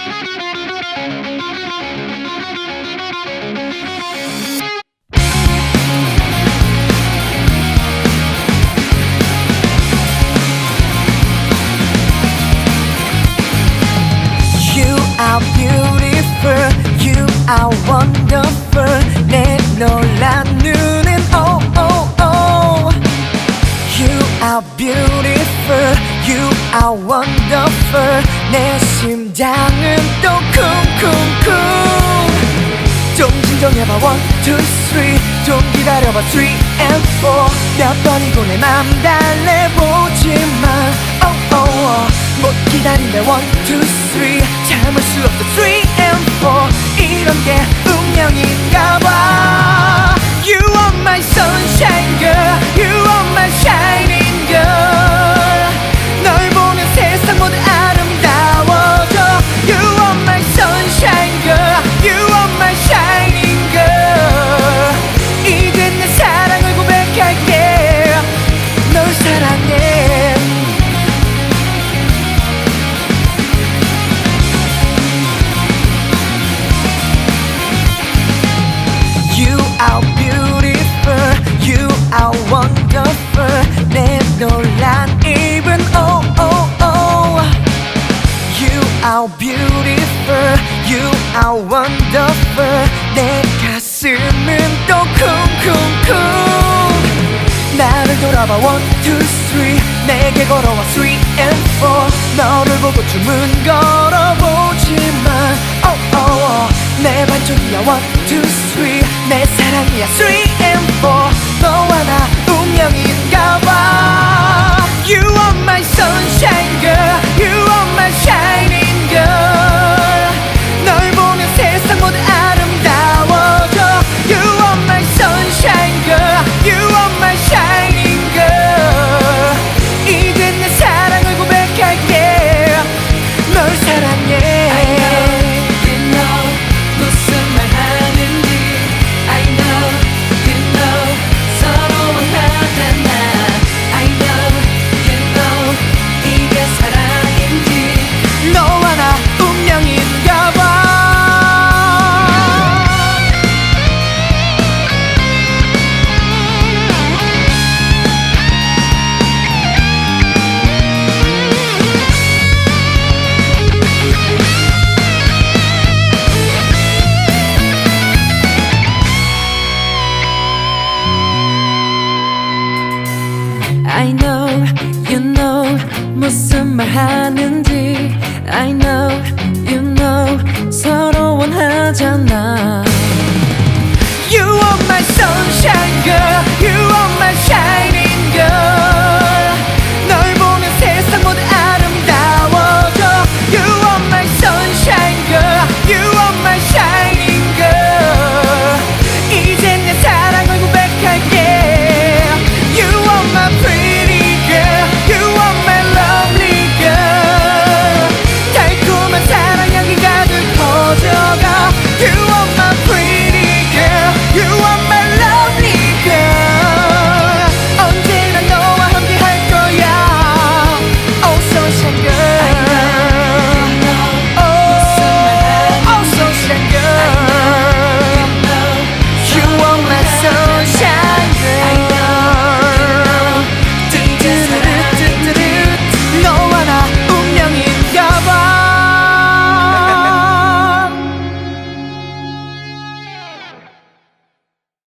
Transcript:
You are beautiful, you are wonderful. 내 놀란 눈은 oh oh oh. You are beautiful, you are wonderful. 내 심장은 또 쿵쿵쿵. 좀 진정해봐 one two three. 좀 기다려봐 three and four. 몇 번이고 내 맘 달래보지만 oh oh oh. 못 기다린대 one two three. 참을 수 없어 three and four. 이런 게 운명인가봐. You are my sunshine girl, you are my shining girl. 널 보면 세상 모두 아름다워져. You are my sunshine girl, you are my shining girl. 이젠 내 사랑을 고백할게. 널 사랑해. You are beautiful, you are wonderful. 내 놀란 입은 oh oh oh. You are beautiful, you are wonderful. 내 가슴은 또 쿵쿵쿵. 나를 돌아봐 one two three. 내게 걸어와 three and four. 너를 보고 주문 걸어보지만 oh oh oh. 내 반쪽이야 one two three. 내 사랑이야 three and four. 너와 나 운명인가봐. You are my sunshine girl, you are my shining girl. 널 보면 세상 모두 아름다워져. You are my sunshine girl, you are my shining girl. 이젠 내 사랑을 고백할게. 널 사랑해. I know, you know 무슨 말 하는지.